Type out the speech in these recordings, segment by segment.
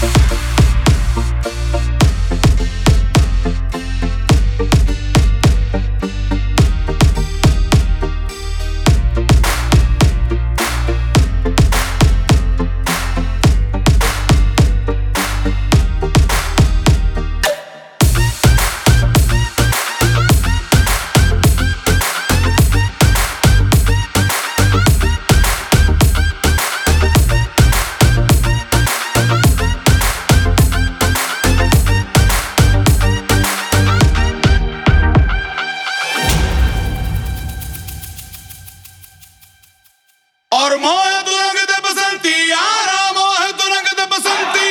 और मोए तू रंग दे बसंती यारा, मोए तू रंग दे बसंती।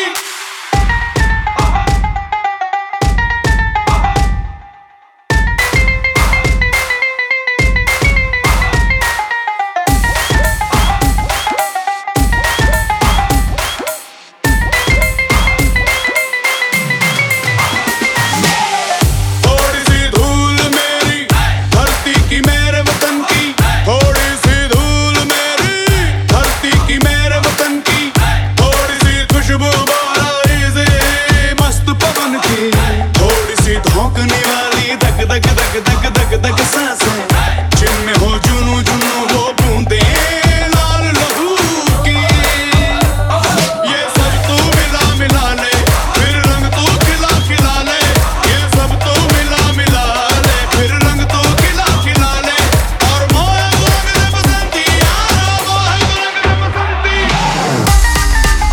थोड़ी सी धूल मेरी धरती की मेरे वतन की, थोड़ी सी धूल मेरी धरती की मेरे वतन की, थोड़ी सी खुशबू बाराई से मस्त पवन की, थोड़ी सी धौंकने वाली धक धक धक धक धक धक सांसें, जिनमें हो जुनू जुनू वो बूंदें लाल लहू की। ये सब तू मिला मिला ले, फिर रंग तू खिला खिला ले, ये सब तू मिला मिला ले, फिर रंग तू खिला खिला ले। और मोए तू रंग दे बसंती यारा, मोए तू रंग दे बसंती।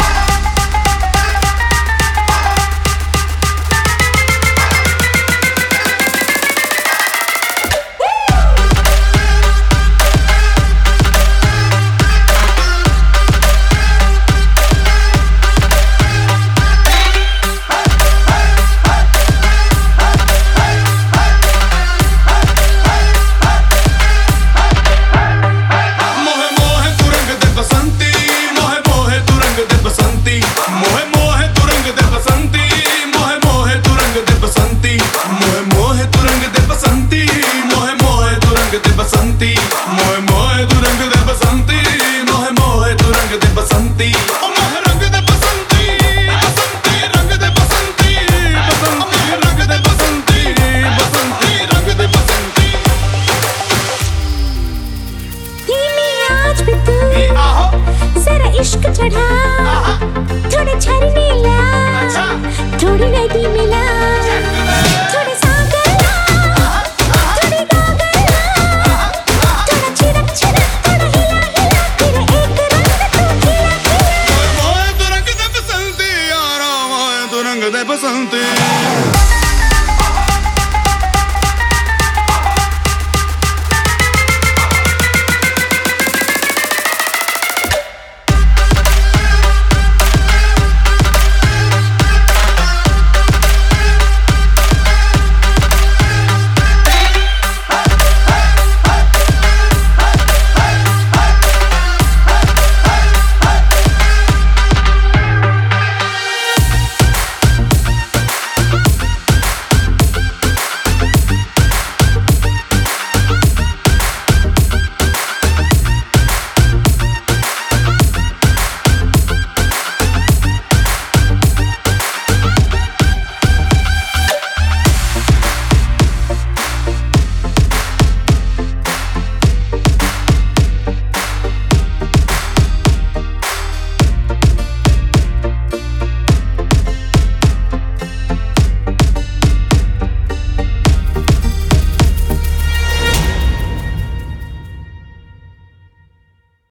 मोहे मोहे तू रंग दे बसंती, मोहे मोहे तू रंग दे बसंती, मोहे मोहे तू रंग दे बसंती, मोहे मोहे तू रंग दे बसंती, मोहे मोहे तू रंग दे बसंती, मोहे मोहे तू रंग दे बसंती, मोहे मोहे तू रंग दे बसंती, मोहे मोहे तू रंग दे बसंती। ओ मोहे रंग दे बसंती, बसंती रंग दे बसंती, बसंती रंग दे बसंती, बसंती रंग दे बसंती। धीमी आंच पे तू आहो जरा इश्क चढ़ा, थोड़े झरने ला, थोड़ी नदी मिला, थोड़े सागर ला, थोड़ी गागर ला, थोड़ा छिड़क छिड़क, थोड़ा हिला हिला, फिर एक रंग तू खिला खिला। मोए तू रंग दे बसंती यारा, मोए तू रंग दे बसंती।